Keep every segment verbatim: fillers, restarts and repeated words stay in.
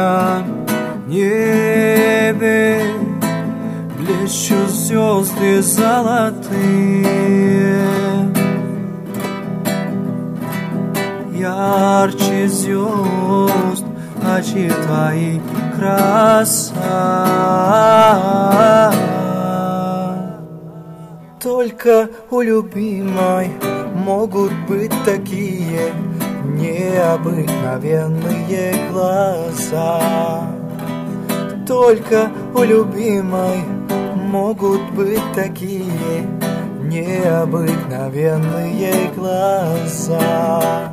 на небе блещут звезды золотые, ярче звезд очи твои краса. Только у любимой могут быть такие необыкновенные глаза. Только у любимой могут быть такие необыкновенные глаза.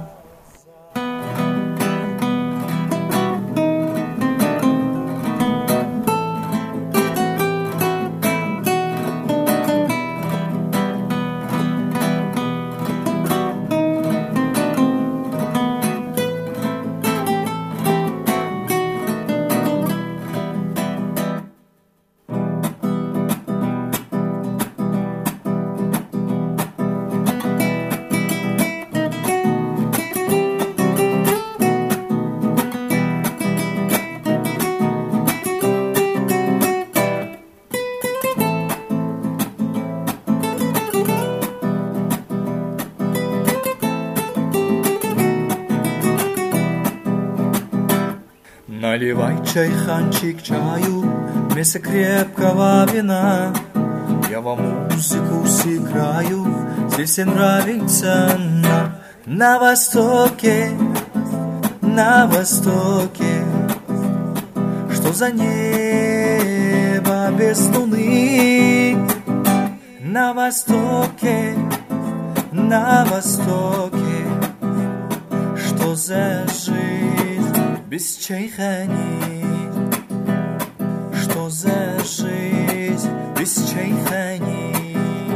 Наливай чайханчик чаю вместо крепкого вина. Я вам музыку сыграю, здесь все нравится нам. На востоке, на востоке, что за небо без луны. На востоке, на востоке, что за жизнь без чайхани, что за жизнь без чайхани.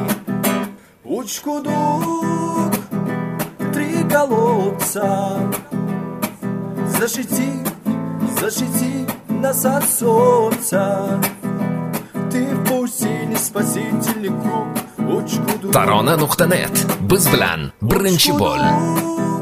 Учкудук, три голубца, защити, защити нас от солнца. Ты в пустыне спасительный круг. Учкудук, Tarona nuqta net biz bilan birinchi bo'l.